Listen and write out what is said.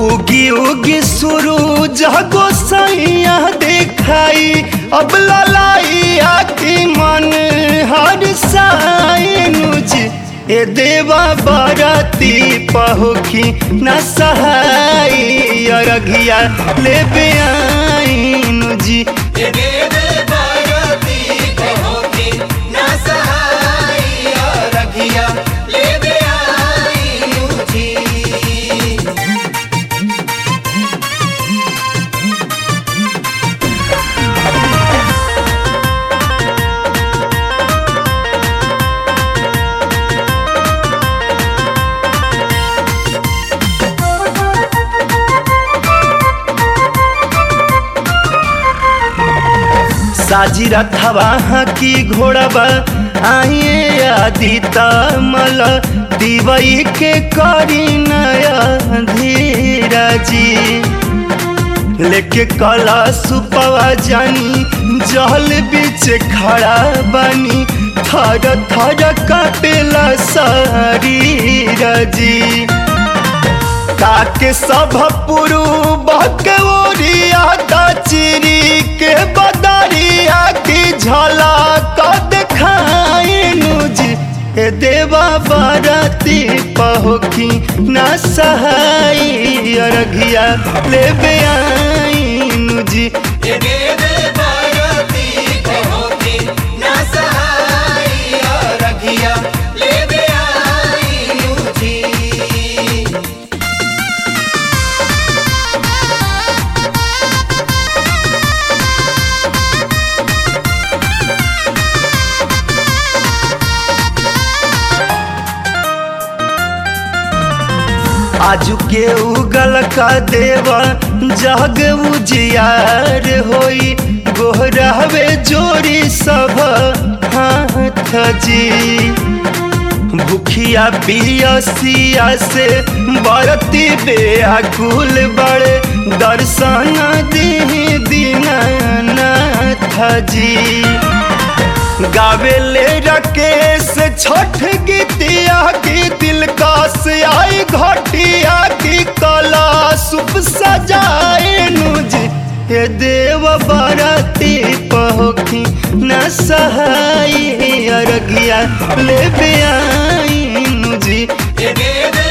उगी उगी सूरज गोसाइया देखाई अब ललाइया की मन हर साइनुज ए देवा बरती पहोखी न सहाई अरघिया लेबे आइनु जी साजी रथवा की घोड़ाबा आइए आदि तमल दिवई के करी नया धीराजी लेके कला सुपवा जानी जल बीच खड़ा बनी थर थर कपेला शरीरजी काके सब पुरु बहके ओरिया चिरी के बदरिया की झलक देखाइनु जी ए देवा बरती पहोखी न सहाई अरघिया लेबे आइनु जी आजू के उगल का देवा जग उजियार होई गोहरावे जोड़ी सब हाथ जी भूखिया पियसिया से बरती बेअकुल बड़े दर्शन दी दीनानाथ जी गावे ले राकेश छठ गीतिया की दिल का से आई घटिया की कला सुप सजाए नुज हे देव बरती पहोखी न सहाई अरघिया लेबे आइनु जी।